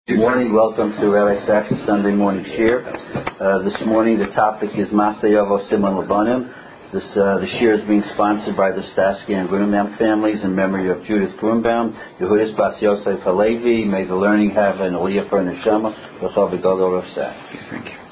Good morning. Welcome to Rabbi Sachs' Sunday morning shir. This morning the topic is Masay Avos Siman Labanim. The shir is being sponsored by the Starsky and Grunbaum families in memory of Judith Grunbaum, Yehudis Bas Yosef Halevi. May the learning have an aliyah for neshama. L'chol v'gadol Rav Sach. Thank you.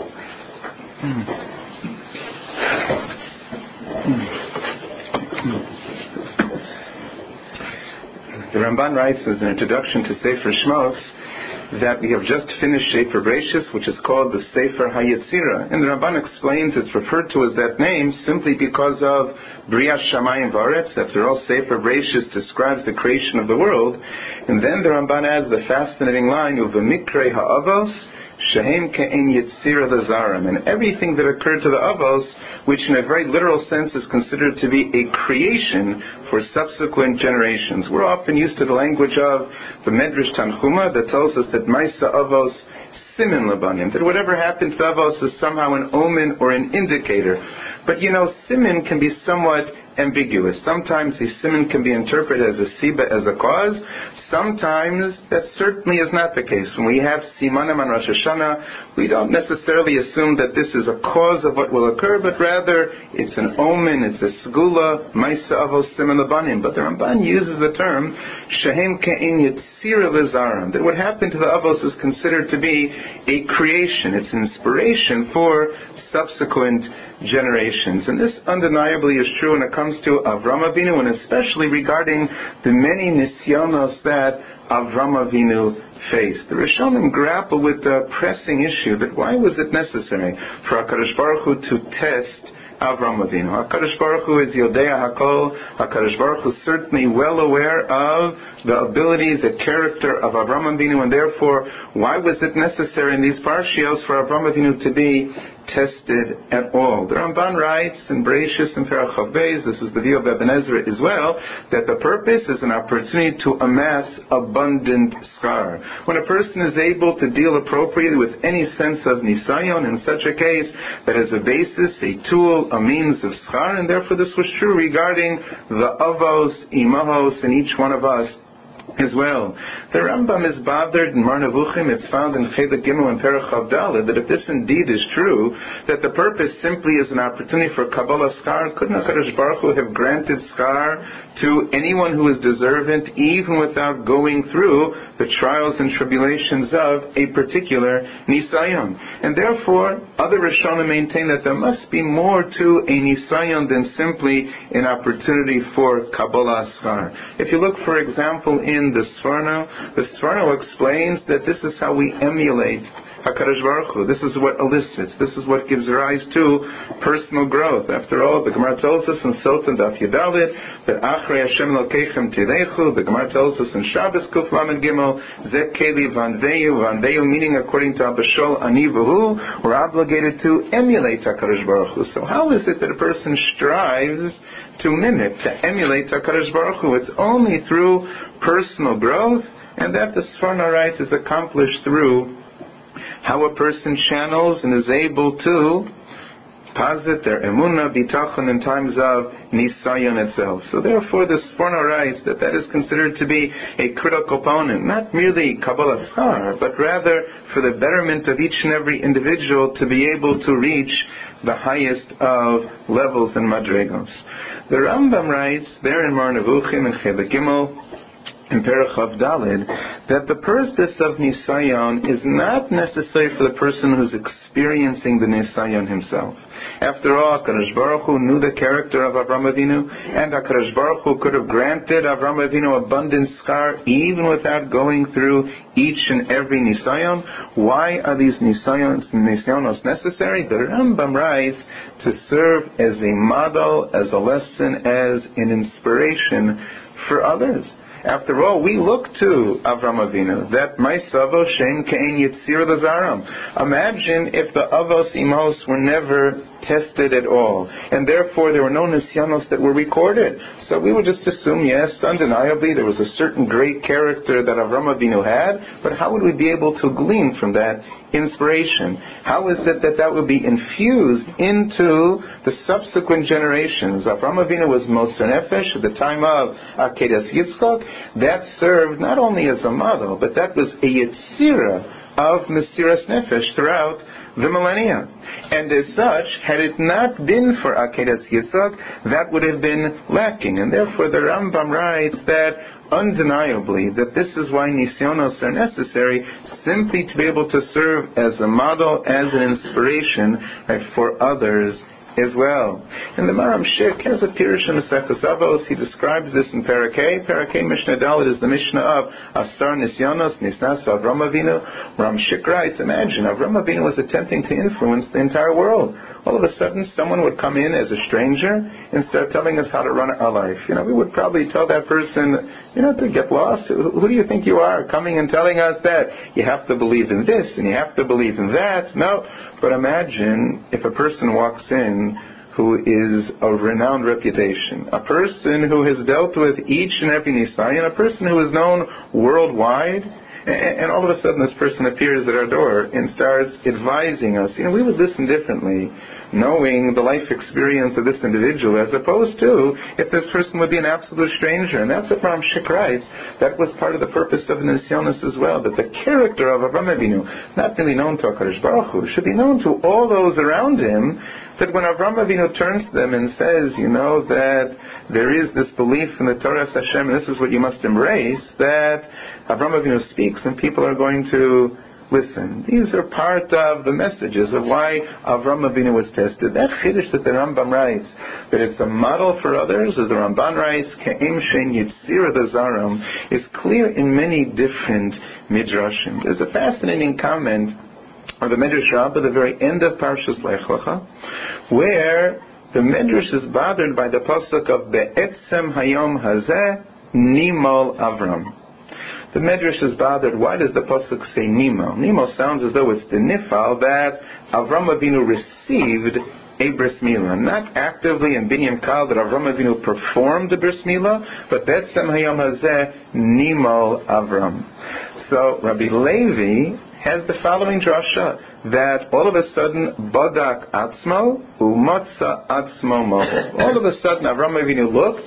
The Ramban writes as an introduction to Sefer Shmos that we have just finished Sefer Bereishis, which is called the Sefer HaYetzira. And the Ramban explains it's referred to as that name simply because of Brias Shamayim V'Aretz. After all, Sefer Bereishis describes the creation of the world. And then the Ramban adds the fascinating line, Uv'mikrei ha'avos shehem ke'en yetzira lezarim. And everything that occurred to the avos, which in a very literal sense is considered to be a creation for subsequent generations. We're often used to the language of the Medrash Tanchuma that tells us that Maisa Avos Siman Labanim, that whatever happened to Avos is somehow an omen or an indicator. But Siman can be somewhat ambiguous. Sometimes the siman can be interpreted as a siba, as a cause. Sometimes that certainly is not the case. When we have simanim on Rosh Hashanah, we don't necessarily assume that this is a cause of what will occur, but rather it's an omen, it's a segula, maisa avos siman labanim. But the Ramban uses the term shehem ke'in yetzira lezarim, that what happened to the avos is considered to be a creation. It's an inspiration for subsequent generations. And this undeniably is true when it comes to Avram Avinu, and especially regarding the many nisyonos that Avram Avinu faced. The Rishonim grapple with the pressing issue that why was it necessary for HaKadosh Baruch Hu to test Avram Avinu? HaKadosh Baruch Hu is Yodea HaKol. HaKadosh Baruch Hu is certainly well aware of the abilities, the character of Avram Avinu, and therefore, why was it necessary in these parshios for Avram Avinu to be tested at all? The Ramban writes in Bereishis and Perach Chav Beis, this is the view of Ibn Ezra as well, that the purpose is an opportunity to amass abundant schar. When a person is able to deal appropriately with any sense of nisayon, in such a case, that is a basis, a tool, a means of schar, and therefore this was true regarding the avos, imahos, and each one of us as well. The Rambam is bothered in Mar Nevuchim, it's found in Chelik Gimel and Perach Chav Daled, that if this indeed is true, that the purpose simply is an opportunity for Kabbalah schar, couldn't HaKadosh Baruch Hu have granted schar to anyone who is deserving, even without going through the trials and tribulations of a particular nisayon? And therefore, other Rishonim maintain that there must be more to a nisayon than simply an opportunity for Kabbalah schar. If you look, for example, in the Sforno explains that this is how we emulate HaKadosh Baruch Hu. This is what elicits. This is what gives rise to personal growth. After all, the Gemara tells us in Sotan Daf Yudalid that Achrei Hashem Elokeichem Tilechu. The Gemara tells us in Shabbos Kuf Lamed Gimel Zek Keli Vanveyu, meaning according to Abba Shol Ani V'Hu, we're obligated to emulate HaKadosh Baruch Hu. So how is it that a person strives to mimic, to emulate HaKadosh Baruch Hu? It's only through personal growth, and that the Sforno writes is accomplished through how a person channels and is able to posit their emunah, bitachon in times of nisayon itself. So therefore the Sforno writes that is considered to be a critical component, not merely Kabbalah schar, but rather for the betterment of each and every individual to be able to reach the highest of levels and madregos. The Rambam writes there in Mar Nevuchim and Chelik Gimel in Perach Chav Daled that the purpose of nisayon is not necessary for the person who's experiencing the nisayon himself. After all, HaKadosh Baruch Hu knew the character of Avram Avinu, and HaKadosh Baruch Hu could have granted Avram Avinu abundant schar even without going through each and every nisayon. Why are these nisayonos necessary? The Rambam writes to serve as a model, as a lesson, as an inspiration for others. After all, we look to Avram Avinu, that Maisavo Shem Kein Yitzir Lazaram. Imagine if the Avos Imos were never tested at all, and therefore there were no Nisyanos that were recorded. So we would just assume, yes, undeniably there was a certain great character that Avram Avinu had, but how would we be able to glean from that inspiration? How is it that would be infused into the subsequent generations? Avram Avinu was Moser Nefesh at the time of Akedas Yitzchak, that served not only as a model, but that was a Yetzirah of Mesiras Nefesh throughout the millennia. And as such, had it not been for Akedas Yitzhak, that would have been lacking. And therefore the Rambam writes that undeniably that this is why Nisyonos are necessary, simply to be able to serve as a model, as an inspiration, right, for others as well. And the Maram Shik has a Pirush in Maseches Avos. He describes this in Parakeh. Parakeh Mishnah Dalet is the Mishnah of Asar Nisyonos Nisnas Avram Avinu. Maram Shik writes, imagine Avram Avinu was attempting to influence the entire world. All of a sudden, someone would come in as a stranger and start telling us how to run our life. We would probably tell that person, to get lost. Who do you think you are, coming and telling us that you have to believe in this and you have to believe in that? No. But imagine if a person walks in who is of renowned reputation, a person who has dealt with each and every Nisayan, a person who is known worldwide, and all of a sudden this person appears at our door and starts advising us. We would listen differently, knowing the life experience of this individual, as opposed to if this person would be an absolute stranger. And that's what Ram Shik writes. That was part of the purpose of Nisyonos as well, that the character of Avram Avinu, not really known to HaKadosh Baruch Hu, should be known to all those around him, that when Avram Avinu turns to them and says, that there is this belief in the Torah of Hashem, and this is what you must embrace, that Avram Avinu speaks and people are going to listen. These are part of the messages of why Avram Avinu was tested. That chiddush that the Rambam writes, that it's a model for others, as the Ramban writes, Ke'em shein yitzira dazaram, is clear in many different midrashim. There's a fascinating comment of the Medrash Rabbah, the very end of Parshas Lech Lecha, where the Medrash is bothered by the pasuk of Be'etzem Hayom Hazeh Nimol Avram. The Medrash is bothered. Why does the pasuk say Nimol? Nimol sounds as though it's the nifal that Avram Avinu received a bris milah, not actively in Binyan Kal that Avram Avinu performed the bris milah, but Be'etzem Hayom Hazeh Nimol Avram. So Rabbi Levi has the following drasha, that all of a sudden Badak Atzmo Umatza Atzmo Moho. All of a sudden Avram Avinu looked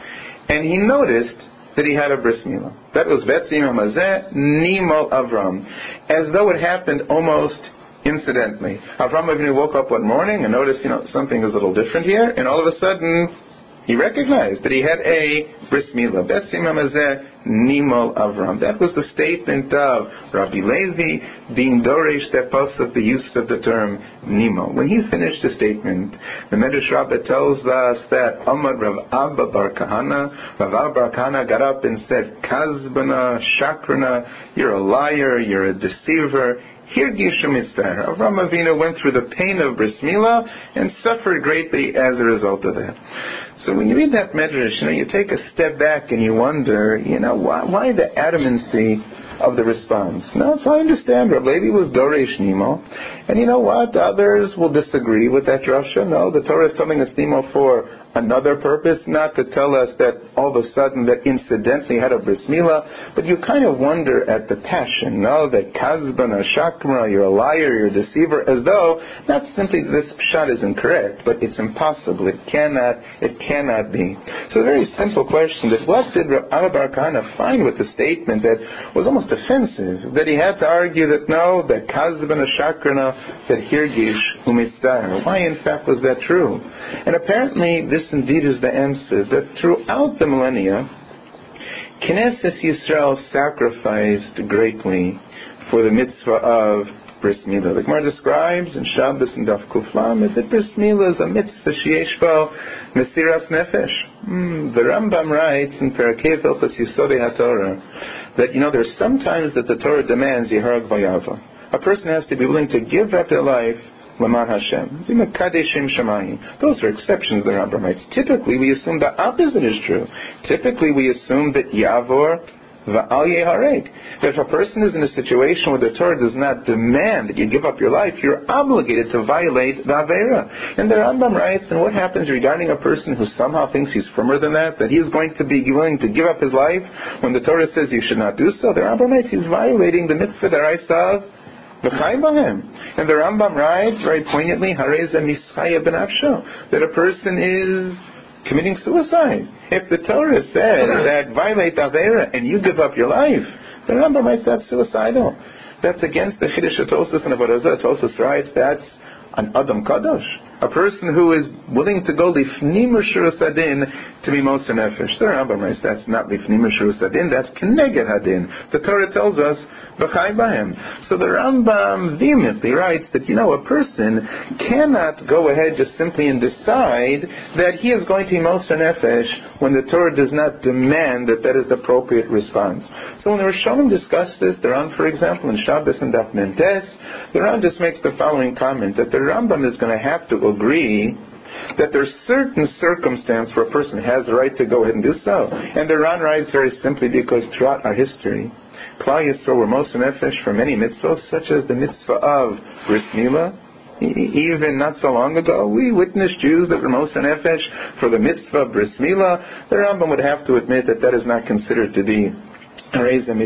and he noticed that he had a bris milah. That was Betzim Hamazeh Nimol Avram, as though it happened almost incidentally. Avram Avinu woke up one morning and noticed, something is a little different here, and all of a sudden he recognized that he had a bris milah. Betzim Hamazeh Nimol Avram. That was the statement of Rabbi Levi being doresh that pasuk, the use of the term Nimol. When he finished the statement, the Medrash Rabbah tells us that Amad Rav Abba Bar Kahana, Rav Abba Bar Kahana got up and said, Kazbana, Shakrana, you're a liar, you're a deceiver. Hirgishu Mitzvah. Avram Avinu went through the pain of bris milah and suffered greatly as a result of that. So when you read that medrash, you take a step back and you wonder, why the adamancy of the response? Now, so I understand Rabbi Levi was Doresh Nimo, and you know what? Others will disagree with that drasha. No, the Torah is telling us Nimo for another purpose, not to tell us that all of a sudden that incidentally had a bris milah, but you kind of wonder at the passion, that Kazban or Shakra, you're a liar, you're a deceiver, as though not simply this pshat is incorrect, but it's impossible, it cannot be. So a very simple question, that what did Rav Abba Bar Kahana find with the statement that was almost offensive, that he had to argue that no, that Kazban or Shakra, that Hirgish Umistar. Why in fact was that true? And apparently this indeed is the answer, that throughout the millennia, Knesset Yisrael sacrificed greatly for the mitzvah of bris milah. The Gemara describes in Shabbos and Daf Kuf Lamed that bris milah is a mitzvah sheyesh bo mesiras nefesh. The Rambam writes in Parakeh Hilchos Yisodei HaTorah that there's sometimes that the Torah demands yiharag vayava. A person has to be willing to give up their life Laman Hashem. Those are exceptions, the Rambam writes. Typically, we assume the opposite is true. Typically, we assume that Yavor va'al yehareg. That if a person is in a situation where the Torah does not demand that you give up your life, you're obligated to violate the Aveira. And the Rambam writes, and what happens regarding a person who somehow thinks he's firmer than that he is going to be willing to give up his life when the Torah says you should not do so? The Rambam writes he's violating the mitzvah deraisa of and the Rambam writes very poignantly, that a person is committing suicide. If the Torah says that violate Avera and you give up your life, the Rambam writes that's suicidal. That's against the Chiddush Tosos and Avodah Zarah. Tosos writes that's an Adam Kadosh, a person who is willing to go lifnim Shurus Hadin to be Moser Nefesh. The Rambam writes that's not lifnim Shurus Hadin, that's Keneged Hadin. The Torah tells us B'chai Bahem. So the Rambam vehemently writes that, a person cannot go ahead just simply and decide that he is going to be Moser Nefesh when the Torah does not demand that is the appropriate response. So when the Rishonim discuss this, the Ran, for example, in Shabbos and Daf Mentes, the Ran just makes the following comment, that the Rambam is going to have to agree that there's certain circumstance where a person has the right to go ahead and do so. And the Ran writes very simply because throughout our history, Klal Yisrael were Moser Nefesh for many mitzvahs, such as the mitzvah of Bris Milah. Even not so long ago, we witnessed Jews that were Moser Nefesh for the mitzvah of Bris Milah. The Rambam would have to admit that is not considered to be and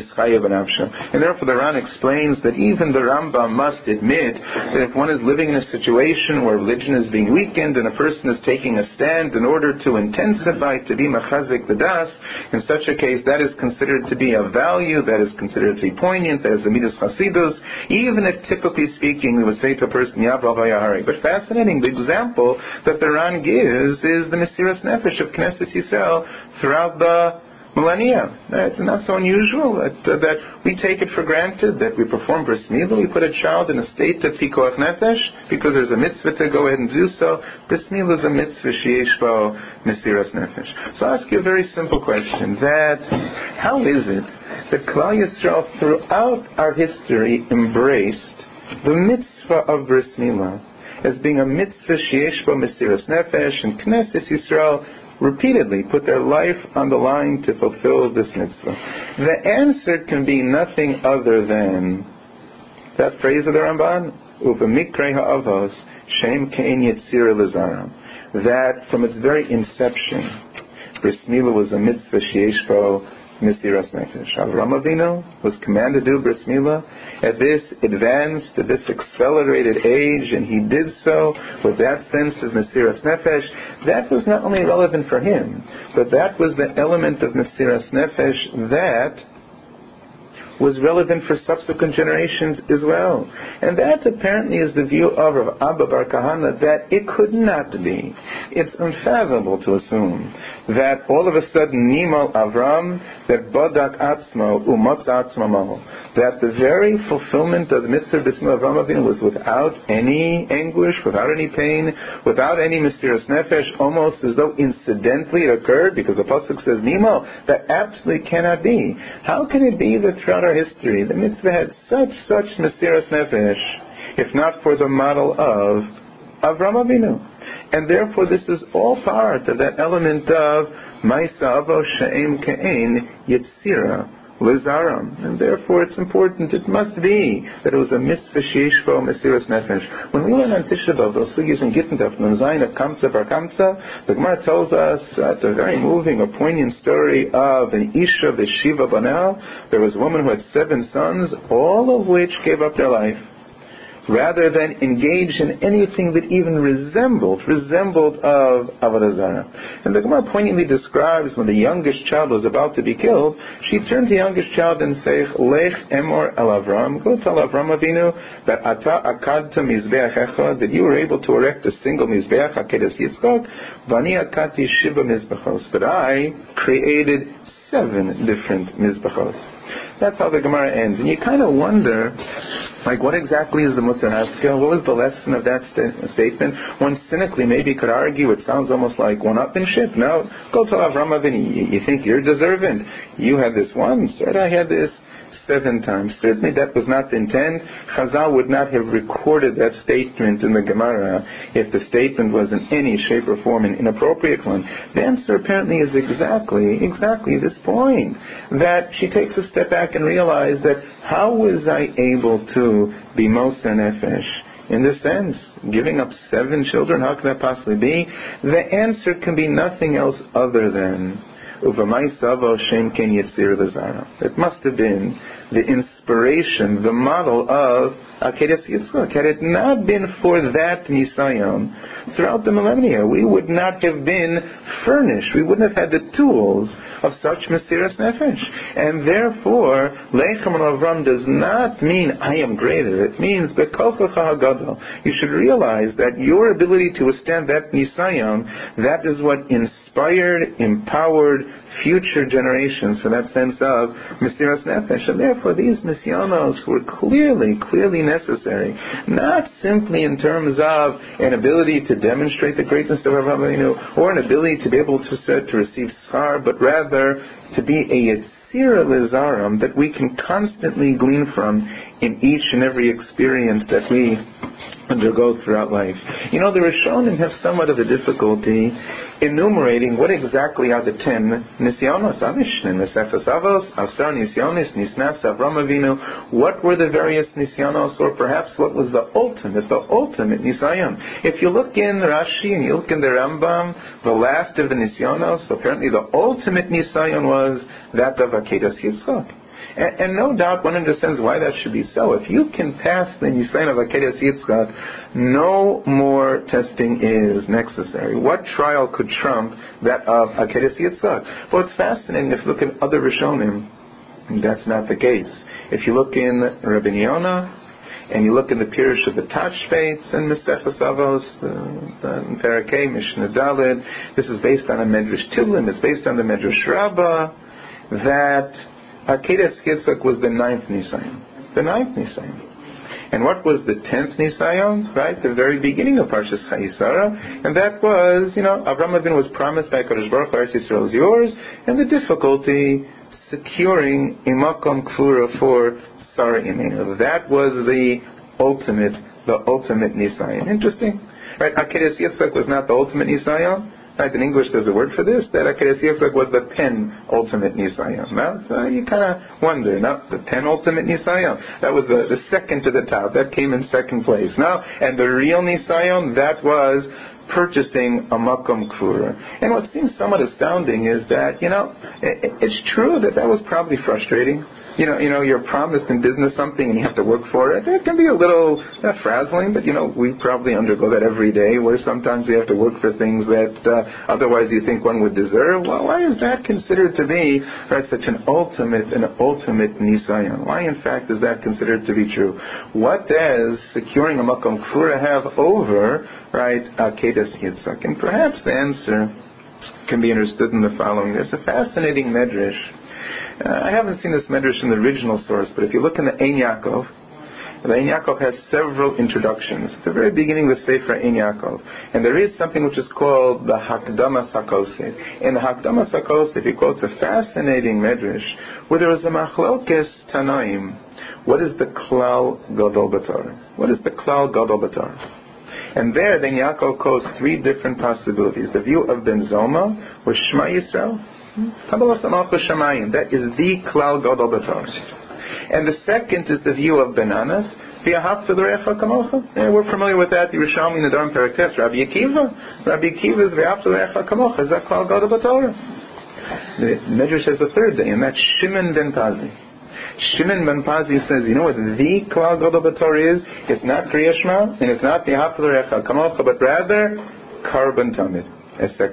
therefore the Ran explains that even the Rambam must admit that if one is living in a situation where religion is being weakened and a person is taking a stand in order to intensify, to be machazik the das, in such a case that is considered to be of value, that is considered to be poignant, that is a midas chasidus, even if typically speaking we would say to a person Yavral Vayahari. But fascinating, the example that the Ran gives is the Mesiras Nefesh of Knesset Yisrael throughout the millennia. It's not so unusual that we take it for granted that we perform Bris Milah, we put a child in a state of Pikuach Nefesh because there's a mitzvah to go ahead and do so. Bris Milah is a mitzvah sheyesh bo Mesiras Nefesh. So I'll ask you a very simple question, that how is it that Klal Yisrael throughout our history embraced the mitzvah of Bris Milah as being a mitzvah sheyesh bo Mesiras Nefesh, and Knesset Yisrael repeatedly put their life on the line to fulfill this mitzvah? The answer can be nothing other than that phrase of the Ramban, Uv'mikrei ha'avos, Shem kein Yetzira Lizaram, that from its very inception, Bris Milah was a mitzvah sheyesh bo Mesiras Nefesh. Avraham Avinu was commanded to do Bris Milah at this advanced, at this accelerated age, and he did so with that sense of Mesiras Nefesh. That was not only relevant for him, but that was the element of Mesiras Nefesh that was relevant for subsequent generations as well. And that apparently is the view of Rav Abba Bar Kahana, that it could not be. It's unfathomable to assume that all of a sudden Nimal Avram, that Badak Atzmo Umotz Atzmo, that the very fulfillment of the mitzvah of Avram Avinu was without any anguish, without any pain, without any Mesiras Nefesh, almost as though incidentally it occurred because the pasuk says Nimal. That absolutely cannot be. How can it be that throughout our history the mitzvah had such Mesiras Nefesh, if not for the model of Avram Avinu? And therefore this is all part of that element of Ma'isa Avo She'em Ke'en Yetzira Lizaram. And therefore it's important, it must be, that it was a mitzvah sheyesh bo Mesiras Nefesh. When we learn on Tisha B'Av, those sugis in Gittin Daf Nun Zayin of Kamsa Bar Kamsa, the Gemara tells us a very moving, a poignant story of an Isha V'Shiva Banel. There was a woman who had 7 sons, all of which gave up their life, rather than engage in anything that even resembled of Avodah Zarah. And the Gemara poignantly describes when the youngest child was about to be killed, she turned to the youngest child and said, Lech emor el Avram, go tell Avram Avinu that ata akadta mizbeach echad, that you were able to erect a single mizbeach, hakedes Yitzchak, vani akati shiva mizbachos, but I created 7 different mizbachos. That's how the Gemara ends. And you kind of wonder, what exactly is the Musar Haskel? What was the lesson of that statement? One cynically maybe could argue it sounds almost like one-upmanship. No, go tell Avram Avinu, you think you're deserving. You had this once, right? I had this 7 times. Certainly that was not the intent. Chazal would not have recorded that statement in the Gemara if the statement was in any shape or form an inappropriate one. The answer apparently is exactly this point, that she takes a step back and realizes that how was I able to be Moser Nefesh? In this sense, giving up 7 children, how can that possibly be? The answer can be nothing else other than it must have been the inspiration, the model of Akedas Yitzchak. Had it not been for that Nisayon, throughout the millennia, we would not have been furnished. We wouldn't have had the tools of such Mesiras Nefesh. And therefore, Leichem Avram does not mean I am greater. It means Bekochacha HaGadol. You should realize that your ability to withstand that Nisayon, that is what inspired, empowered future generations for that sense of Mesiras Nefesh. And therefore, these Nisyanos were clearly necessary, not simply in terms of an ability to demonstrate the greatness of Avraham Avinu or an ability to be able to receive schar, but rather to be a Yetzirah Lezarim that we can constantly glean from in each and every experience that we undergo throughout life. The Rishonim have somewhat of a difficulty enumerating what exactly are the 10 Nisyonos. Amishne, Mesefes Avos, Asar Nisyonis, Nisnas, Avram Avinu. What were the various Nisyonos, or perhaps what was the ultimate Nisayon? If you look in Rashi and you look in the Rambam, the last of the Nisyonos, apparently the ultimate Nisayon was that of Akedas Yitzchak. And no doubt one understands why that should be so. If you can pass the Nisayon of Akedas Yitzchak, no more testing is necessary. What trial could trump that of Akedas Yitzchak? Well, it's fascinating. If you look at other Rishonim, that's not the case. If you look in Rabbi Yonah, and you look in the Pirush of the Tashvates and Mesefes Avos, the Parakeh, Mishnah Daled, this is based on a Medrash Tivlim, it's based on the Medrash Rabbah, that Akedas Yitzchak was the 9th Nisayon. The 9th Nisayon. And what was the 10th Nisayon? Right? The very beginning of Parshas Chayisara. And that was, Avraham Avinu was promised by Kadosh Baruch Hu, Eretz Yisrael is yours, and the difficulty securing Imakom Kfura for Sarah Imenu. That was the ultimate Nisayon. Interesting. Right? Akedas Yitzchak was not the ultimate Nisayon. Right, in English there's a word for this, that Akedas Yitzchak was the penultimate Nisayon. Now, so you kind of wonder, not the penultimate Nisayon. That was the second to the top. That came in second place. Now, and the real Nisayon, that was purchasing a Makom Kfura. And what seems somewhat astounding is that, it's true that was probably frustrating. You're promised in business something and you have to work for it. It can be a little frazzling, but we probably undergo that every day, where sometimes you have to work for things that otherwise you think one would deserve. Well, why is that considered to be such an ultimate Nisayon? Why, in fact, is that considered to be true? What does securing a Makom Kfura have over, Akedas Yitzchak? And perhaps the answer can be understood in the following. There's a fascinating medrash. I haven't seen this medrash in the original source, but if you look in the Ein Yaakov, the Ein Yaakov has several introductions. At the very beginning of the Sefer Ein Yaakov, and there is something which is called the Hakdamas HaKosef. In the Hakdamas HaKosef, he quotes a fascinating medrash where there is a machlokes Tanaim. What is the Klal Gadol B'Torah? What is the Klal Gadol B'Torah? And there, then Yaakov quotes 3 different possibilities. The view of Ben Zoma, where Shema Yisrael, that is the Klal Gadol B'Torah. And the second is the view of Benanas, V'ahavta l'recha kamocha. And we're familiar with that, the Yerushalmi Nadarim Peraktes, Rabbi Akiva is V'ahavta l'recha kamocha, is that Klal Gadol B'Torah. The Medrash says the third day, and that's Shimon ben Pazi. Shimon ben Pazi says, what the Klal Gadol B'Torah is? It's not Kriya Shema, and it's not V'ahavta l'recha kamocha, but rather Karban Tamid. That is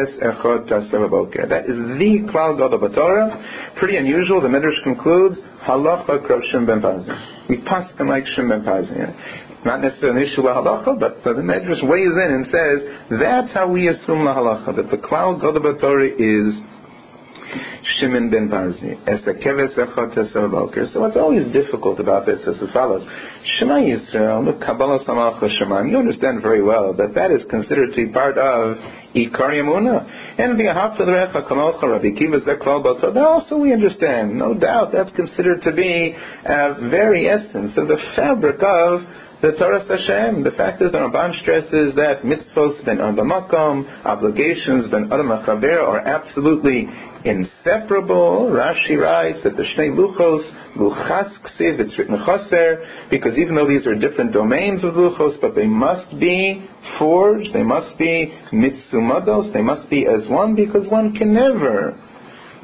the Klal Gadol B'Torah. Pretty unusual. The Medrash concludes, Halacha Krav Shimon ben Pazi. We paskin like Shimon ben Pazi. Not necessarily an issue of halacha, but the Medrash weighs in and says, that's how we assume la halacha, that the Klal Gadol B'Torah is Shimon ben Pazi. So what's always difficult about this is as follows. Shema Yisrael, the Kabbalah Samach Shema. You understand very well that is considered to be part of Ikar Yamuna. And V'ahavta l'recha kamocha, Rabbi Akiva Zeklal B'Torah. That also we understand. No doubt that's considered to be a very essence of the fabric of the Torah Hashem. The fact is, the Ramban stresses that mitzvos ben adam makom, obligations ben adam machaber, are absolutely inseparable. Rashi writes that the Shnei Luchos, Luchas Ksiv, it's written Chaser, because even though these are different domains of Luchos, but they must be forged, they must be mitzumados, they must be as one, because one can never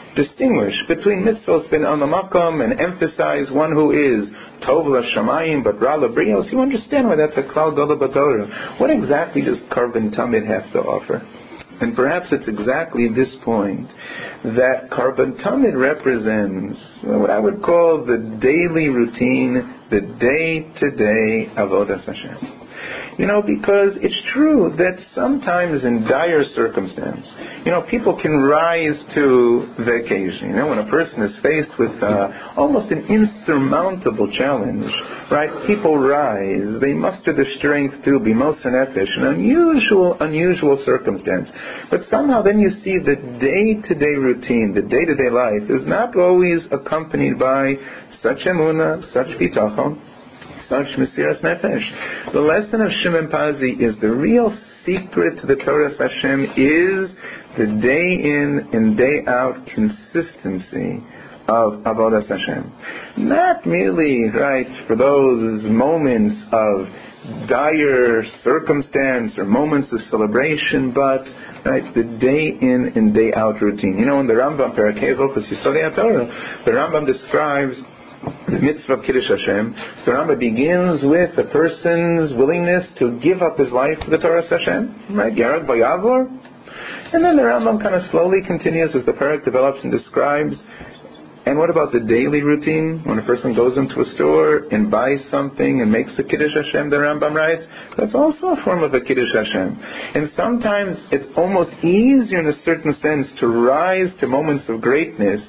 distinguish between mitzvos ben al-makom and emphasize one who is tov l'shamayim but ra l'brios, you understand why that's a klal gadol b'Torah. What exactly does Korban Tamid have to offer? And perhaps it's exactly this point that Korban Tamid represents what I would call the daily routine, the day-to-day avodas Hashem. Because it's true that sometimes in dire circumstance, people can rise to the occasion. When a person is faced with almost an insurmountable challenge, right? People rise. They muster the strength to be moser nefesh, an unusual circumstance. But somehow then you see the day-to-day routine, the day-to-day life is not always accompanied by such emunah, such bitachon, such mesiras nefesh. The lesson of Shimon Pazi is the real secret to the Torah Hashem is the day in and day out consistency of avodas Hashem. Not merely, right, for those moments of dire circumstance or moments of celebration, but right, the day in and day out routine. In the Rambam Perakei Avos Yisodei HaTorah, the Rambam describes the mitzvah of Kiddush Hashem. So Rambam begins with a person's willingness to give up his life for the Torah Hashem, right? Yarag Vayavor. And then the Rambam kind of slowly continues as the parak develops and describes. And what about the daily routine? When a person goes into a store and buys something and makes a Kiddush Hashem, the Rambam writes, that's also a form of a Kiddush Hashem. And sometimes it's almost easier in a certain sense to rise to moments of greatness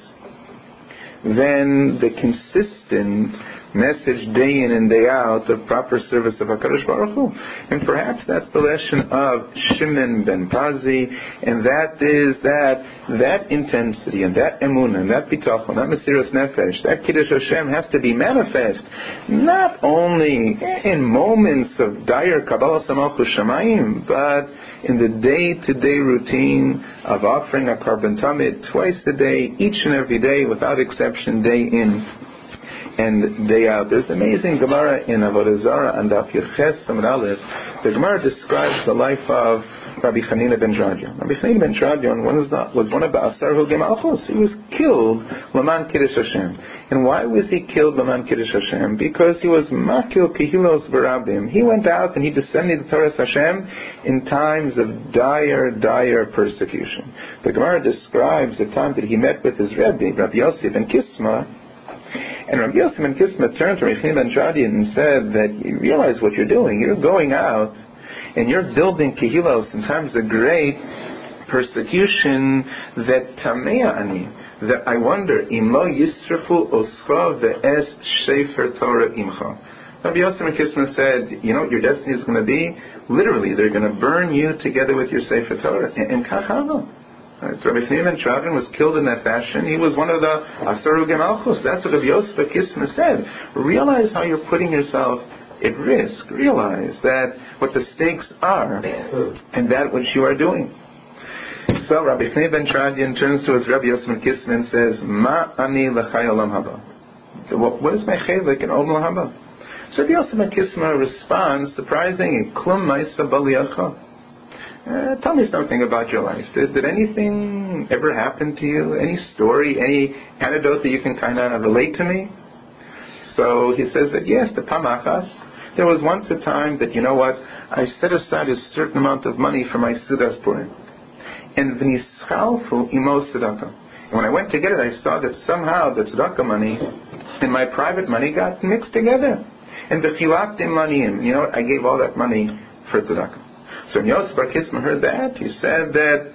than the consistent message day in and day out of proper service of HaKadosh Baruch Hu. And perhaps that's the lesson of Shimon ben Pazi, and that is that intensity and that emunah and that bitachon, that mesiras nefesh, that Kiddush Hashem has to be manifest not only in moments of dire Kabbalah Samalchus Shamayim, but in the day-to-day routine of offering a Korban Tamid twice a day, each and every day, without exception, day in and day out. There's amazing Gemara in Avodah Zarah and Daf Yirches Amud Aleph. The Gemara describes the life of Rabbi Chanina ben Tradion. Rabbi Chanina ben Tradion was one of the Asar Hogei Malchus. He was killed Laman Kiddush Hashem. And why was he killed Laman Kiddush Hashem? Because he was Makil Kehilos Barabim. He went out and he descended the Torah Hashem in times of dire persecution. The Gemara describes the time that he met with his Rebbe, Rabbi Yossi ben Kisma. And Rabbi Yossi ben Kisma turned to Rabbi Chanina ben Tradion and said that you realize what you're doing. You're going out and you're building kehilos in times of great persecution that tamea ani, that I wonder, imo yisrafu oscha ve'es shefer Torah imcha. Rabbi Yossi ben Kisma said, you know what your destiny is going to be? Literally, they're going to burn you together with your sefer Torah. And kachava. So Rabbi Chanina ben Tradion was killed in that fashion. He was one of the Asar Hogei Malchus. That's what Rabbi Yossi ben Kisma said. Realize how you're putting yourself at risk. Realize that what the stakes are and that which you are doing. So Rabbi Chanina ben Tradion turns to his Rabbi Yossi ben Kisma and says, Ma ani l'chai olam haba. What is my chaylik in olam haba? So Rabbi Yossi ben Kisma responds, surprising, Klum ma'isa b'liyacha. Tell me something about your life. Did anything ever happen to you? Any story, any anecdote that you can kind of relate to me? So he says that yes, the pamachas. There was once a time that, you know what, I set aside a certain amount of money for my Sudas Purim. And v'nischalfu imo tzedakah. And when I went to get it, I saw that somehow the tzedakah money and my private money got mixed together. And v'chilaktim maniyim. You know what, I gave all that money for tzedakah. So when Yosef Bar Kisma heard that, he said that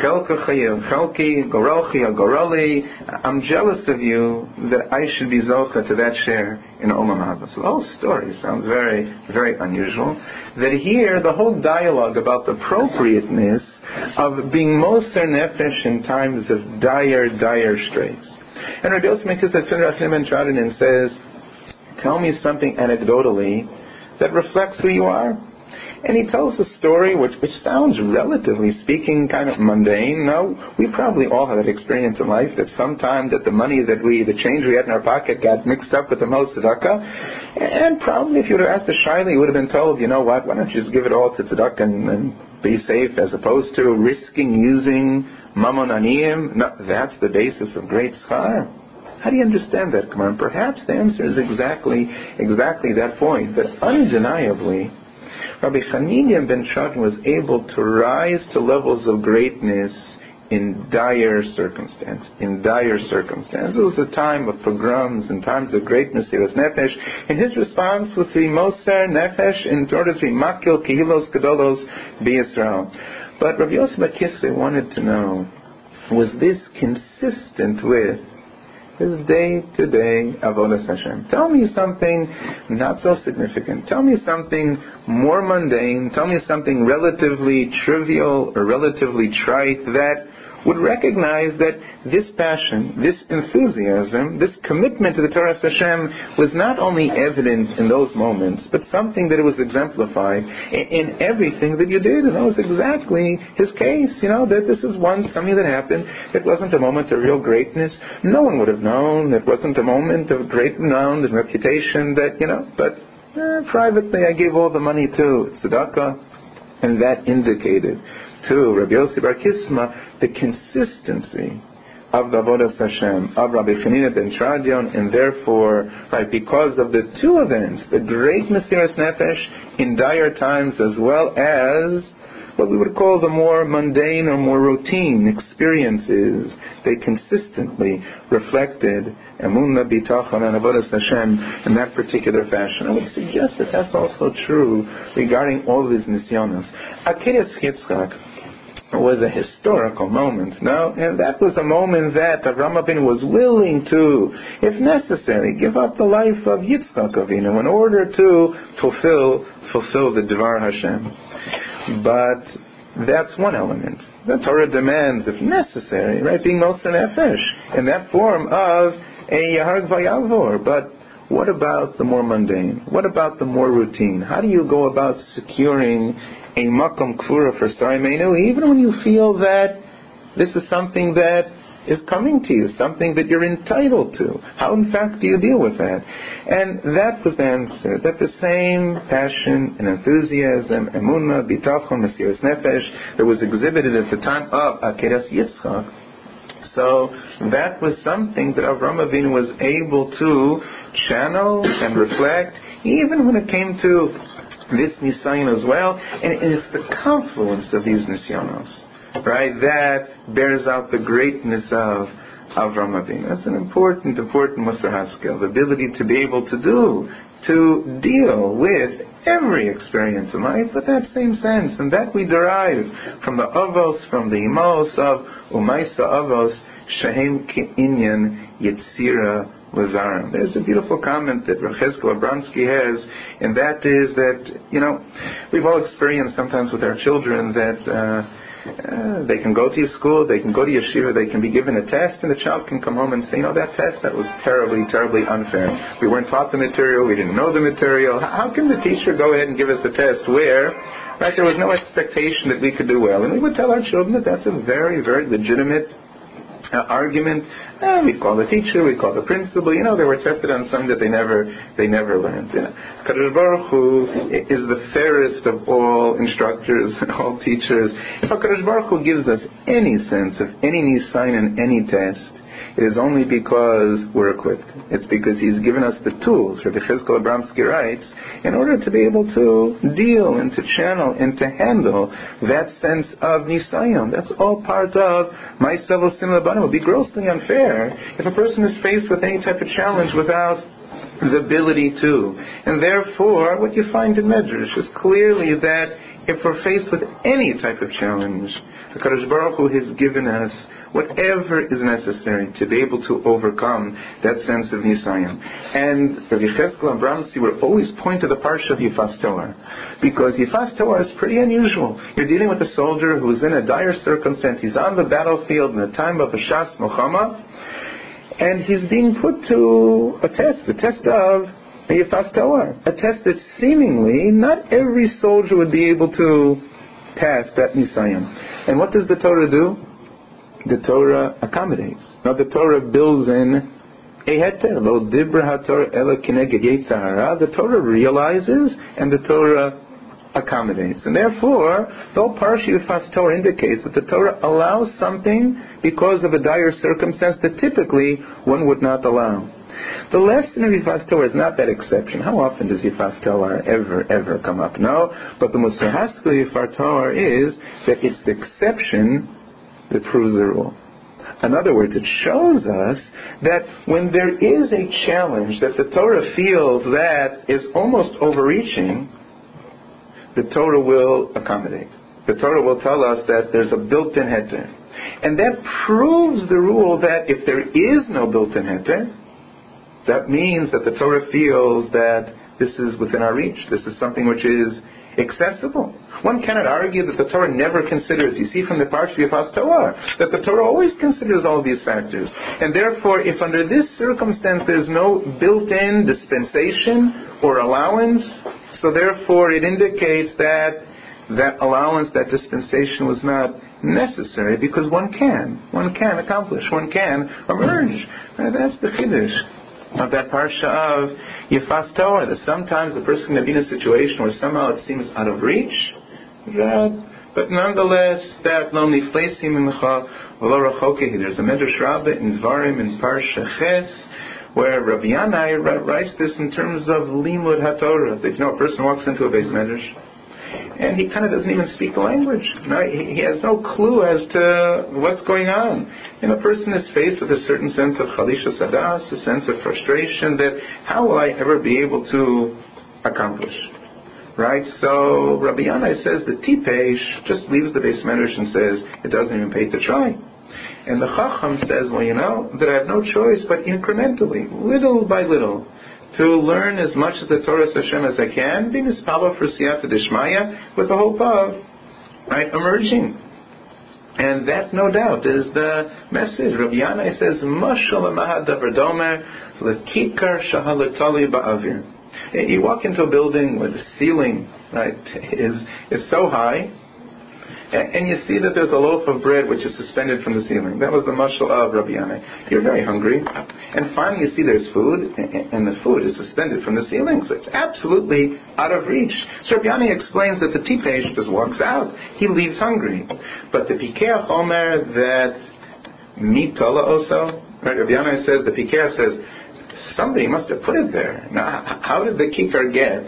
Chelki, Gorolchi, Goroli, I'm jealous of you that I should be Zocha to that share in Olam Haba. So the whole story sounds very, very unusual. That here, the whole dialogue about the appropriateness of being Moser Nefesh in times of dire straits. And Rabbi Yossi ben Kisma turns to Rabbi Chanina ben Tradion and says, tell me something anecdotally that reflects who you are. And he tells a story which sounds, relatively speaking, kind of mundane. No, we probably all have that experience in life that sometime that the money the change we had in our pocket got mixed up with the most tzedakah. And probably if you would have asked the shaila, you would have been told, you know what, why don't you just give it all to tzedakah and be safe, as opposed to risking using mammon aniyim. No, that's the basis of great schar. How do you understand that, Kumar? Perhaps the answer is exactly that point. That undeniably, Rabbi Hanina ben Shadron was able to rise to levels of greatness in dire circumstance. It was a time of pogroms and times of great Mesiras Nefesh. And his response was to be Moser Nefesh in order to be Makil Kehilos Gedolos B'Yisrael. But Rabbi Yosef bar Kislev wanted to know, was this consistent with his day-to-day avodas Hashem? Tell me something not so significant. Tell me something more mundane. Tell me something relatively trivial or relatively trite that would recognize that this passion, this enthusiasm, this commitment to the Torah Hashem was not only evident in those moments, but something that it was exemplified in everything that you did. And that was exactly his case, that this is something that happened. It wasn't a moment of real greatness. No one would have known. It wasn't a moment of great renown and reputation but privately I gave all the money to tzedakah, and that indicated to Rabbi Yossi bar Kisma the consistency of the avodas Hashem of Rabbi Hanina ben Shadron, and therefore, because of the two events, the great Mesiras Nefesh in dire times, as well as what we would call the more mundane or more routine experiences, they consistently reflected emunah, bitachon, and avodas Hashem in that particular fashion. I would suggest that that's also true regarding all these nisyonos. Akeres Yitzchak was a historical moment, and that was a moment that Avraham Avinu was willing to, if necessary, give up the life of Yitzchak Avinu in order to fulfill the Dvar Hashem. But that's one element. The Torah demands, if necessary, being Moser Nefesh in that form of a Harag Vayavor. But what about the more mundane? What about the more routine? How do you go about securing a makom kfura for Sarimenu, even when you feel that this is something that is coming to you, something that you're entitled to? How, in fact, do you deal with that? And that was the answer, that the same passion and enthusiasm, emunah, bitachon, mesiras nefesh, that was exhibited at the time of Akeres Yitzchak. So that was something that Avraham Avinu was able to channel and reflect, even when it came to this Nisayon as well. And it's the confluence of these Nisyonos, that bears out the greatness of Avraham Avinu. That's an important Musar Haskel, the ability to be able to deal with every experience in life with that same sense, and that we derive from the Avos, from the Imos of Umaisa Avos, Shehem Ke'inyan Yetzira Lazarim. There's a beautiful comment that Rav Cheskel Abramsky has, and that is that, we've all experienced sometimes with our children that they can go to school, they can go to yeshiva, they can be given a test, and the child can come home and say, that test, that was terribly, terribly unfair. We weren't taught the material, we didn't know the material. How can the teacher go ahead and give us a test where, there was no expectation that we could do well? And we would tell our children that that's a very, very legitimate argument. We call the teacher, we call the principal. They were tested on something that they never learned. Kadosh Baruch Hu is the fairest of all instructors and all teachers. If Kadosh Baruch Hu gives us any sense of any nisayon and any test, it is only because we're equipped. It's because He's given us the tools, Rabbi Cheskel Abramsky writes, in order to be able to deal and to channel and to handle that sense of nisayon. That's all part of Ma'aseh Osim Labanim. It would be grossly unfair if a person is faced with any type of challenge without the ability to. And therefore, what you find in Medrash is clearly that if we're faced with any type of challenge, HaKadosh Baruch Hu has given us whatever is necessary to be able to overcome that sense of nisayon. And Rabbi Cheskel and Abramsky would always point to the parsha of Yifas Toar, because Yifas Toar is pretty unusual. You're dealing with a soldier who's in a dire circumstance. He's on the battlefield in the time of a Shas Milchama, and he's being put to a test of Yifas Toar, a test that seemingly not every soldier would be able to pass that Nisayon. And what does the Torah do? The Torah accommodates. Now the Torah builds in a heter, lo dibra haTorah ela kineged yetzer hara. The Torah realizes and the Torah accommodates. And therefore, though Parsha Yifas Toar indicates that the Torah allows something because of a dire circumstance that typically one would not allow. The lesson of Yifas Toar is not that exception. How often does Yifas Toar ever come up? No, but the Musar Haskell Yifas Toar is that it's the exception that proves the rule. In other words, it shows us that when there is a challenge that the Torah feels that is almost overreaching, the Torah will accommodate. The Torah will tell us that there's a built-in heter. And that proves the rule that if there is no built-in heter, that means that the Torah feels that this is within our reach. This is something which is accessible. One cannot argue that the Torah never considers. You see from the Parsha Yifas Toar that the Torah always considers all these factors. And therefore, if under this circumstance there's no built-in dispensation or allowance, so therefore it indicates that that allowance, that dispensation was not necessary because one can accomplish, one can emerge. And that's the chiddush of that parsha of Yifas Toar, that sometimes a person can be in a situation where somehow it seems out of reach, but nonetheless that lonely place there's a Medrash Rabbah in Dvarim in Parsha Ches where Rabbi Yanai writes this in terms of Limud HaTorah, that a person walks into a Beis Medrash and he kind of doesn't even speak the language. No, he has no clue as to what's going on. And a person is faced with a certain sense of chalisha sadas, a sense of frustration that how will I ever be able to accomplish? Right? So Rabbi Yanai says the Tipesh just leaves the Beis Medrash and says it doesn't even pay to try. And the Chacham says, well, that I have no choice but incrementally, little by little, to learn as much of the Torah Hashem as I can, being mispala for siyata d'shmaya, with the hope of emerging. And that, no doubt, is the message. Rabbi Yanai says, "Mashal mahad davar domer lekikar shahalatali ba'avir." You walk into a building where the ceiling, is so high, and you see that there's a loaf of bread which is suspended from the ceiling. That was the mashal of Rabbi Yanai. You're very hungry, and finally you see there's food, and the food is suspended from the ceiling. So it's absolutely out of reach. So Rabbi Yanai explains that the tipesh just walks out. He leaves hungry. But the Pikeach Omer that mitala also, Rabbi Yanai says, the Pikeach says, somebody must have put it there. Now, how did the kikar get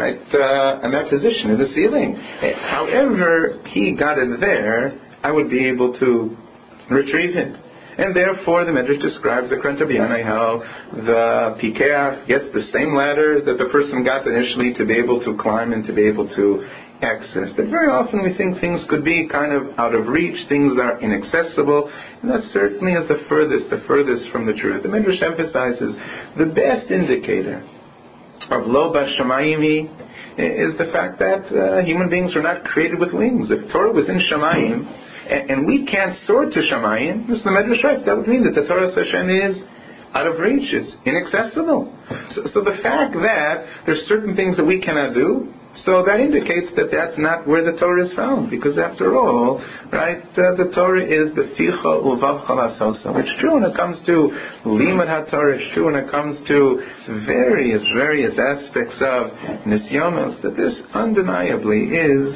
in that position in the ceiling? However he got it there, I would be able to retrieve it. And therefore the Medrash describes the Rabbi Yanai how the Pikeach gets the same ladder that the person got initially to be able to climb and to be able to access. That very often we think things could be kind of out of reach, things are inaccessible, and that certainly is the furthest from the truth. The Medrash emphasizes the best indicator of lo bashamayim is the fact that human beings are not created with wings. If Torah was in Shamayim, and we can't soar to Shamayim, this is the Medrash writes, that would mean that the Torah Hashem is out of reach, it's inaccessible. So the fact that there's certain things that we cannot do, so that indicates that that's not where the Torah is found, because after all, the Torah is the ficha uvav chalasosa. It's true when it comes to limud haTorah, it's true when it comes to various aspects of nisyonos, that this undeniably is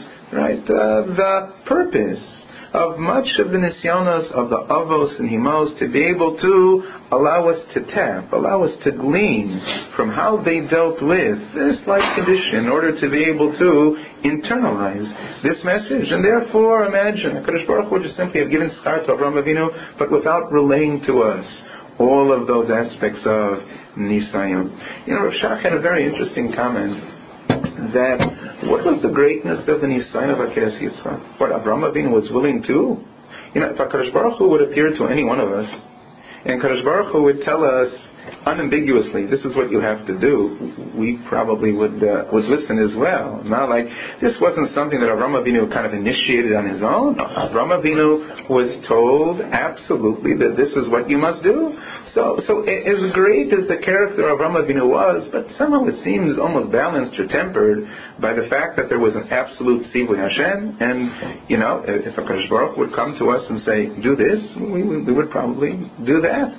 the purpose of much of the nisyonos of the avos and himos, to be able to allow us to tap, allow us to glean from how they dealt with this life condition in order to be able to internalize this message. And therefore, imagine, HaKadosh Baruch Hu would just simply have given schar to Avraham Avinu, but without relaying to us all of those aspects of nisayon. Rav Shach had a very interesting comment that what was the greatness of the nisayon of Akeres Yitzchak? What Avraham Avinu was willing to? If HaKadosh Baruch Hu would appear to any one of us, and Kadosh Baruch Hu would tell us unambiguously, this is what you have to do, we probably would listen as well. Not like this wasn't something that Avraham Avinu kind of initiated on his own. Avraham Avinu was told absolutely that this is what you must do. So as great as the character of Avraham Avinu was, but somehow it seems almost balanced or tempered by the fact that there was an absolute tzivui Hashem, and if HaKadosh Baruch would come to us and say, do this, we would probably do that,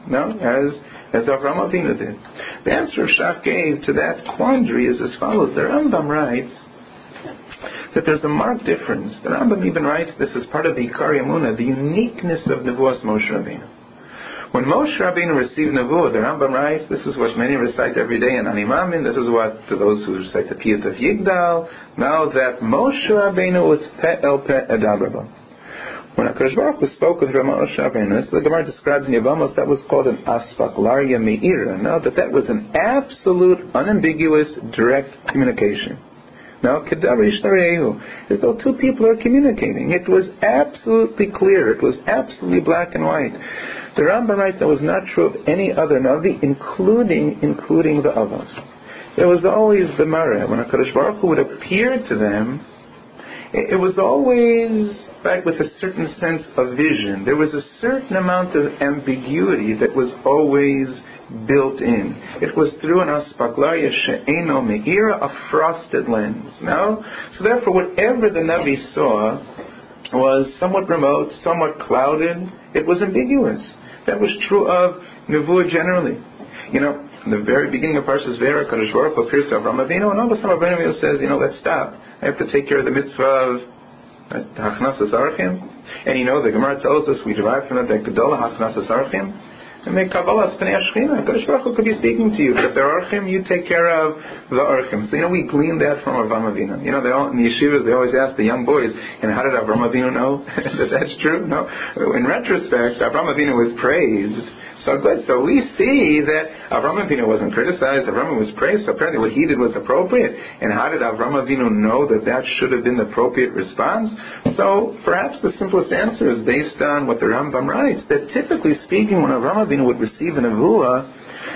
as Avraham Avinu did. The answer Shach gave to that quandary is as follows. The Rambam writes that there's a marked difference. The Rambam even writes this is part of the Ikar Emunah, the uniqueness of Nevuos Moshe Rabbeinu. When Moshe Rabbeinu received Nevuah, the Rambam writes, this is what many recite every day in Ani Maamin, this is what, to those who recite the Piyut of Yigdal, now that Moshe Rabbeinu was Pe'el Pe'edabraba. When HaKadosh Baruch Hu spoke with Moshe Rabbeinu, so the Gemara describes in Yevamos, that was called an Asfaklaria Me'ira. Now that was an absolute, unambiguous, direct communication. Now, Kedarish Tarehu, as though two people are communicating. It was absolutely clear. It was absolutely black and white. The Rambam writes that was not true of any other Navi, including the Avos. There was always the Mareh. When HaKadosh Baruch Hu would appear to them, it was always with a certain sense of vision. There was a certain amount of ambiguity that was always built in. It was through an aspaklaria she'eno me'ira, a frosted lens. No? So therefore, whatever the Navi saw was somewhat remote, somewhat clouded. It was ambiguous. That was true of Nevuah generally. In the very beginning of Parshas Vayera, Kadosh Baruch Hu appears to Avraham Avinu, and all of a sudden Avraham Avinu says, let's stop. I have to take care of the mitzvah of Hachnasas Archim. And the Gemara tells us, we derive from that Gedolah Hachnasas Archim, and make Kabbalah Spnei Ashchina. Kadosh Baruch Hu could be speaking to you, but if they're Archim, you take care of the Archim. So we glean that from Avraham Avinu. In the yeshivas, they always ask the young boys, and how did Avraham Avinu know that that's true? No. In retrospect, Avraham Avinu was praised. So good. So we see that Avraham Avinu wasn't criticized. Avraham was praised. So apparently what he did was appropriate. And how did Avraham Avinu know that should have been the appropriate response? So perhaps the simplest answer is based on what the Rambam writes, that typically speaking, when Avraham Avinu would receive a nevuah,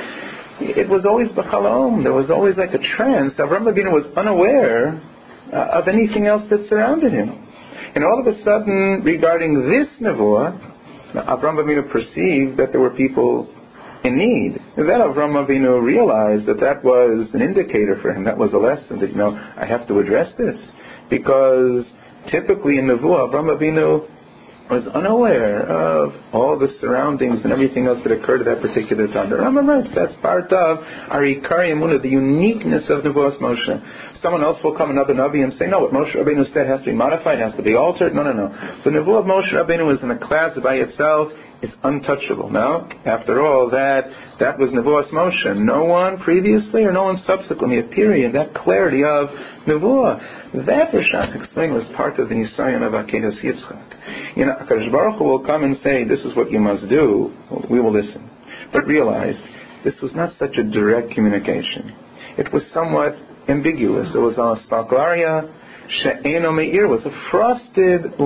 it was always b'chalom. There was always like a trance. Avraham Avinu was unaware of anything else that surrounded him. And all of a sudden, regarding this nevuah, Avraham Avinu perceived that there were people in need. And then Avraham Avinu realized that was an indicator for him. That was a lesson that, I have to address this. Because typically in Nevuah, Avraham Avinu was unaware of all the surroundings and everything else that occurred at that particular time. The Rambam writes that's part of our Ikar Emunah, the uniqueness of Nevuos Moshe. Someone else will come, another Navi, and say, no, what Moshe Rabbeinu said has to be modified, has to be altered. No. The Nevuah of Moshe Rabbeinu is in a class by itself. It's untouchable. Now, after all, that was Nevuos Moshe. No one previously or no one subsequently, a period, that clarity of Nevuah. That, Rashach explained, was part of the Nisayon of Akedos Yitzchak. HaKadosh Baruch Hu will come and say, this is what you must do. We will listen. But realize, this was not such a direct communication. It was somewhat ambiguous. It was a spaklaria she'eno me'ir, was a frosted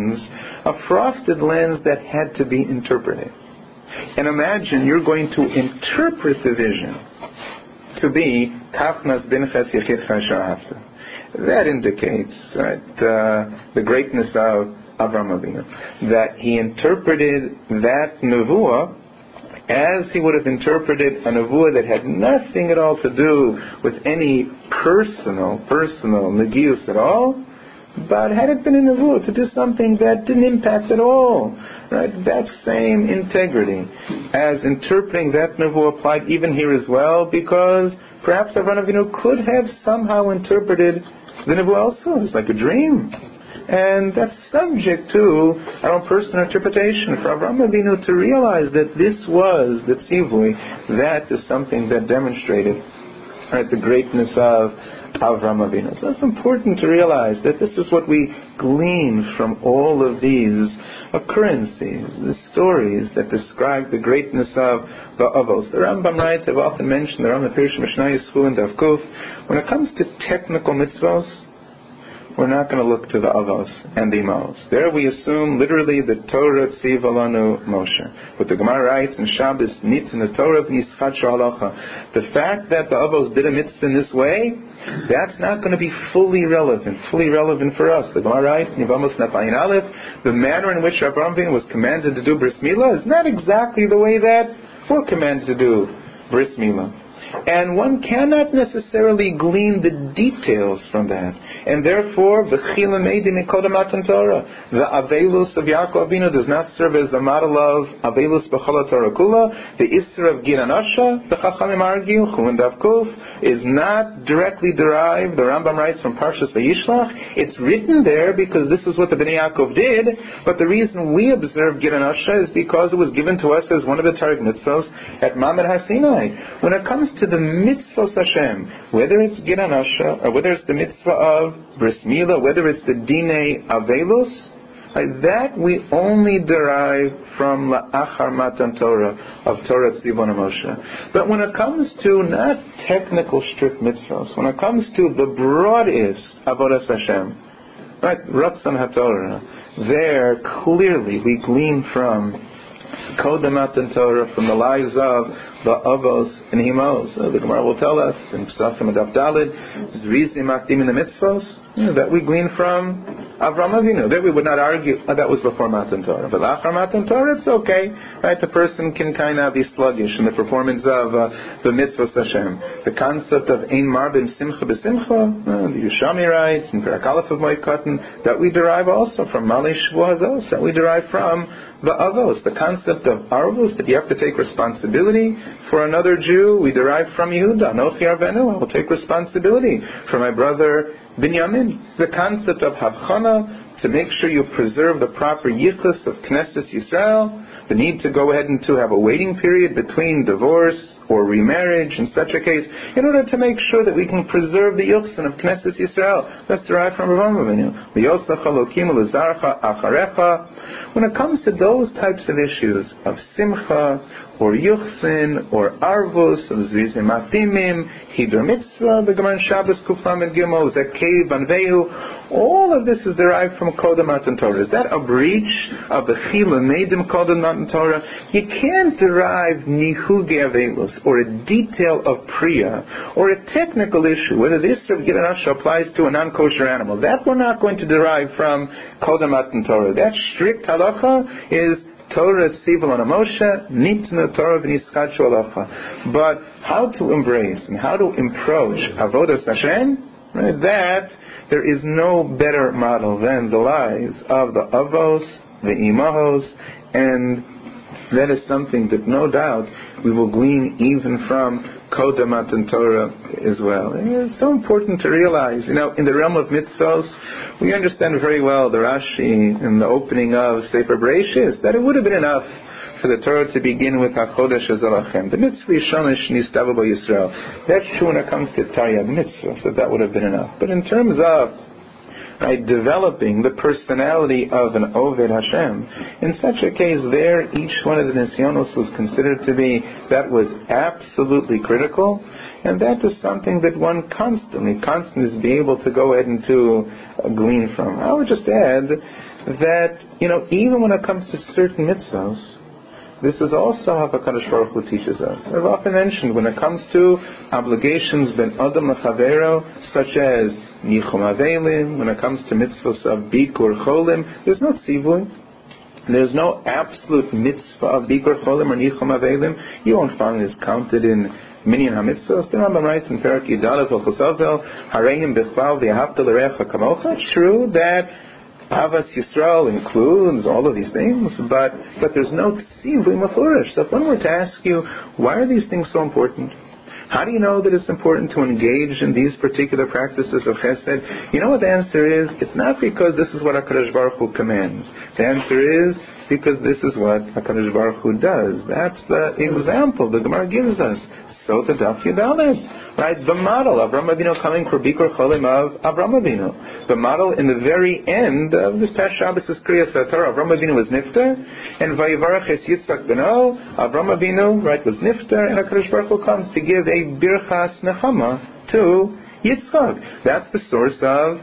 lens that had to be interpreted. And imagine you're going to interpret the vision to be Kafnas Binches Yechid Chashahavta. That indicates the greatness of Avraham Avinu, that he interpreted that nevuah as he would have interpreted a nevuah that had nothing at all to do with any personal negius at all, but had it been a nevuah to do something that didn't impact at all, right? That same integrity as interpreting that nevuah applied even here as well, because perhaps Avraham Avinu could have somehow interpreted the nevuah also. It's like a dream. And that's subject to our own personal interpretation. For Avraham Avinu to realize that this was the tzivui, that is something that demonstrated the greatness of Avraham Avinu. So it's important to realize that this is what we glean from all of these occurrences, the stories that describe the greatness of the Avos. The Rambam writes, I've often mentioned the Rambam Pirush Mishnah Yischu and Davkuf, when it comes to technical mitzvos, we're not going to look to the Avos and the Imos. There we assume literally the Torah Tziva Lanu Moshe. What the Gemara writes in Shabbos, Nitzin the Torah V'nischat Halacha. The fact that the Avos did a mitzvah in this way, that's not going to be fully relevant for us. The Gemara writes in Yevamos Nafayin Aleph, the manner in which Avraham Avinu was commanded to do Bris Milah is not exactly the way that we're commanded to do Bris Milah. And one cannot necessarily glean the details from that. And therefore, the Avelus of Yaakov Avinu does not serve as the model of Avelus B'Chala Torah Kula. The Isra of Giranasha, the Chachamim argue, Chulin Dav Kuf, is not directly derived, the Rambam writes, from Parshas Vayishlach. It's written there because this is what the Bnei Yaakov did, but the reason we observe Giranasha is because it was given to us as one of the Targum mitzvos at Mamad HaSinai. When it comes to the mitzvahs Hashem, whether it's Giranasha, or whether it's the mitzvah of Bris Milah, whether it's the Dinei Avelus, that we only derive from La'achar Matan Torah, of Torah Tzivon Moshe. But when it comes to not technical strict mitzvahs, when it comes to the broadest Avodas Hashem, right, Ratzon HaTorah, there clearly we glean from Kodem Matan Torah, from the lives of the Avos and Himos. The Gemara will tell us in Pesachim Adaf Dalid, Zrizim Makdim in the mitzvos, that we glean from Avraham Avinu. There we would not argue that was before Matan Torah. But after Matan Torah, it's okay. Right? The person can kind of be sluggish in the performance of the mitzvos Hashem. The concept of Ein Marbim Simcha B'Simcha, the Yushami writes in Perak Aleph of Moikatin, that we derive also from Malei Shavuot Hazos, that we derive from the Avos. The concept of Arvus, that you have to take responsibility for another Jew, we derive from Yehuda. Anochi Arvenu, I will take responsibility for my brother Binyamin. The concept of Havchana, to make sure you preserve the proper yichus of Knesset Yisrael, the need to go ahead and to have a waiting period between divorce or remarriage in such a case, in order to make sure that we can preserve the yichus of Knesset Yisrael. That's derived from Avraham Avinu. V'yosach Elokim l'zarcha acharecha. When it comes to those types of issues of simcha, or yuchsin, or arvus, of zrizim atimim, hidra mitzvah, the Gemara Shabbos Kuflam and Gimel, zakei banvehu, all of this is derived from Kodem Matan Torah. Is that a breach of the Chila Meidim Kodem Matan Torah? You can't derive nihuge avelus, or a detail of priya, or a technical issue, whether this of Giranasha applies to a non-kosher animal. That we're not going to derive from Kodem Matan Torah. That strict halacha is Torah Tziva Lanu Moshe, Nitna Torah V'nischat Halacha. But how to embrace and how to approach Avodas Hashem, right, that there is no better model than the lives of the Avos, the Imahos, and that is something that no doubt we will glean even from Kodem Matan Torah as well. And it's so important to realize, in the realm of mitzvos, we understand very well the Rashi in the opening of Sefer Bereishis, that it would have been enough for the Torah to begin with HaChodesh Azalachem. The mitzvah Yishonish Nistavu Bo Yisrael. That's true when it comes to Taryag mitzvah, so that would have been enough. But in terms of developing the personality of an Oved Hashem, in such a case there, each one of the Nisyonos was considered to be, that was absolutely critical, and that is something that one constantly is be able to go ahead and to glean from. I would just add that, even when it comes to certain mitzvahs, this is also how HaKadosh Baruch Hu teaches us. I've often mentioned when it comes to obligations ben Adam lechavero, such as Nichum Avelim, when it comes to mitzvahs of Bikur Cholim, there's no tzivui. There's no absolute mitzvah of Bikur Cholim or Nichum Avelim. You won't find this counted in Minyan HaMitzvahs. The Rambam writes in Perak Yidalev Chosavel, Hareim Bechval V'Yahavta L'Recha Kamocha. It's true that Avas Yisrael includes all of these things, but there's no tzivui mafurish. So if one were to ask you, why are these things so important? How do you know that it's important to engage in these particular practices of chesed? You know what the answer is? It's not because this is what HaKadosh Baruch Hu commands. The answer is because this is what HaKadosh Baruch Hu does. That's the example the Gemara gives us. So the Daf Yudalez, right? The model of Avraham Avinu coming for Bikur Cholim of Avraham Avinu. The model in the very end of this past Shabbos is Kriyas HaTorah. Avraham Avinu was nifter, and Vayivarach es Yitzchak beno. Avraham Avinu, right, was nifter, and HaKadosh Baruch Hu comes to give a birchas nechama to Yitzchak. That's the source of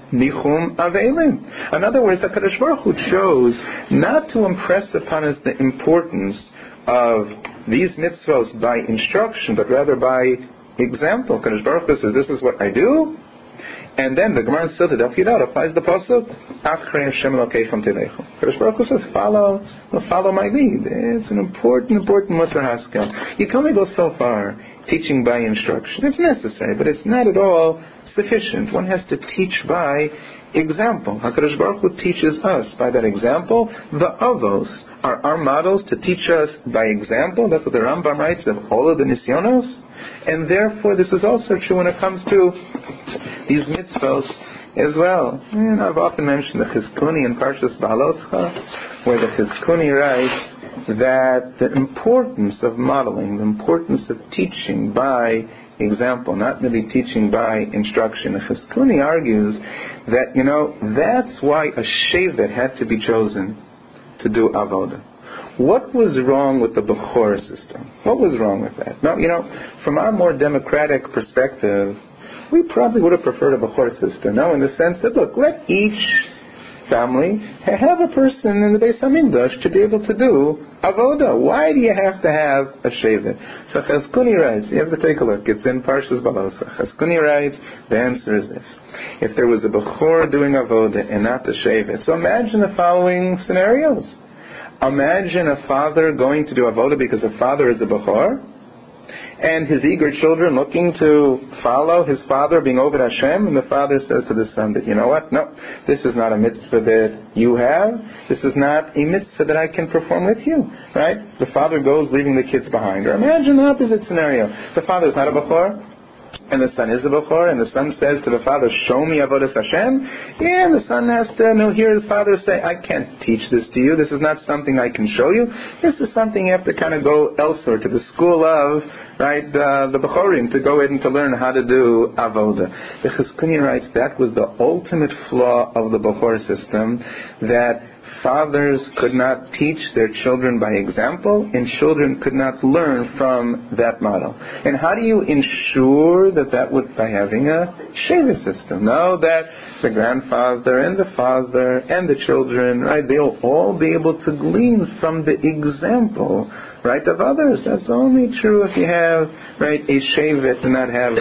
nichum avelim. In other words, HaKadosh Baruch Hu chose not to impress upon us the importance of these mitzvos by instruction, but rather by example. HaKadosh Baruch Hu says, this is what I do. And then the Gemara still to Daf Yudot applies the pasuk, Achrei Hashem Elokeichem Tileichu. HaKadosh Baruch Hu says, follow my lead. It's an important Musar Haskell. You can only go so far teaching by instruction. It's necessary, but it's not at all sufficient. One has to teach by example. HaKadosh Baruch Hu teaches us by that example. The Avos are our models to teach us by example. That's what the Rambam writes of all of the Nisyonos. And therefore, this is also true when it comes to these mitzvos as well. And I've often mentioned the Chizkuni in Parshas Baaloscha, where the Chizkuni writes that the importance of modeling, the importance of teaching by example, not really teaching by instruction. The Chizkuni argues that, that's why a Shevet had to be chosen to do Avodah. What was wrong with the Bechor system? What was wrong with that? Now, from our more democratic perspective, we probably would have preferred a Bechor system. No, in the sense that, look, let each family have a person in the Beis HaMikdash to be able to do Avodah. Why do you have to have a Shevet? So Chizkuni writes, you have to take a look, it's in Parshas Baaloscha. Chizkuni writes, the answer is this. If there was a Bechor doing Avodah and not the Shevet, so imagine the following scenarios. Imagine a father going to do Avodah because a father is a Bechor, and his eager children looking to follow his father being over Hashem, and the father says to the son that, no, this is not a mitzvah that you have, this is not a mitzvah that I can perform with you, right? The father goes leaving the kids behind. Or imagine the opposite scenario. The father is not a Bechor, and the son is a Bechor, and the son says to the father, show me Avodas Hashem. And the son has to hear his father say, I can't teach this to you. This is not something I can show you. This is something you have to kind of go elsewhere, to the school of, the Bechorim, to go in and to learn how to do Avodah. The Chizkuni writes that was the ultimate flaw of the Bechor system, that fathers could not teach their children by example, and children could not learn from that model. And how do you ensure that would, by having a Shevet system? Now that the grandfather and the father and the children, they'll all be able to glean from the example, of others. That's only true if you have, a Shevet and not have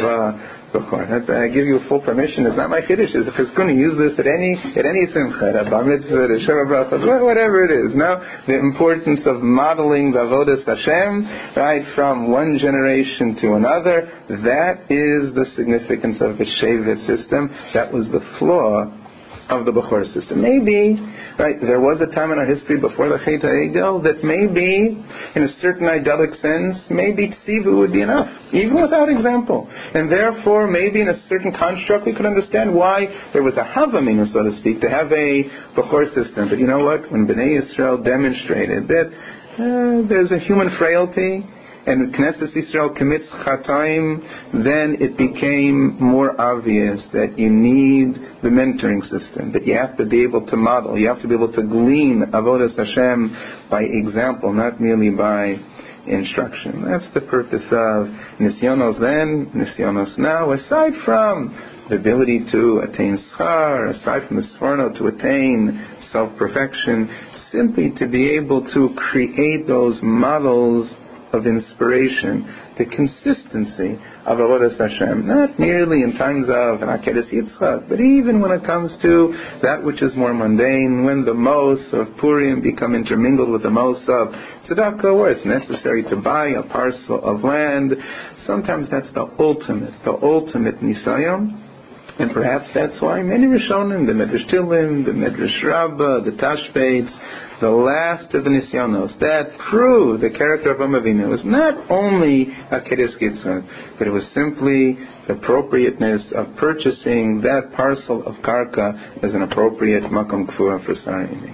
I give you full permission. It's not my Kiddush. If it's going to use this at any simcha, Bar Mitzvah, Sheva Brachot, whatever it is. Now, the importance of modeling the Avodas Hashem, from one generation to another, that is the significance of the Shevet system. That was the flaw of the Bechor system. Maybe, there was a time in our history before the Chet HaEgel that maybe, in a certain idyllic sense, maybe Tzivu would be enough, even without example. And therefore, maybe in a certain construct, we could understand why there was a Havamina, so to speak, to have a Bechor system. But you know what? When Bnei Yisrael demonstrated that there's a human frailty, and Knesset Yisrael commits Chataim, then it became more obvious that you need the mentoring system, that you have to be able to model, you have to be able to glean Avodas Hashem by example, not merely by instruction. That's the purpose of Nisyonos then, Nisyonos now, aside from the ability to attain Schar, aside from the Sforno to attain self-perfection, simply to be able to create those models of inspiration, the consistency of Avodas Hashem, not merely in times of an Akeres Yitzchak, but even when it comes to that which is more mundane, when the Mos of Purim become intermingled with the Mos of Tzedakah, where it's necessary to buy a parcel of land. Sometimes that's the ultimate Nisayon. And perhaps that's why many Rishonim, the Medrash Tilim, the Medrash Rabbah, the Tashbetz, the last of the Nisyonos, that proved the character of Avinu was not only a Keres Gitzon, but it was simply the appropriateness of purchasing that parcel of Karka as an appropriate Makom Kfura for Sarayim.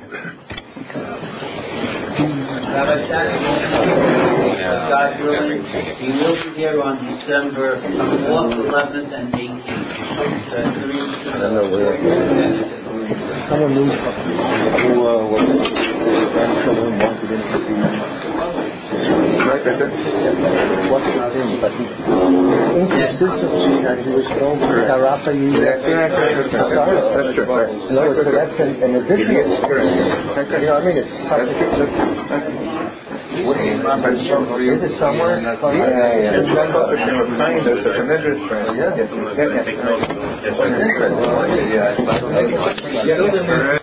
Rabbi Shani, God willing, we will be here on December 4th, 11th, and 18th. I don't know where. Someone knew who was someone wanted him to see. Right, that's it. What's the thing? But inconsistency that he was thrown to Tarafa. That's true. Right. No, so that's an additional experience. You know, I mean, it's something. Is it somewhere? Yeah.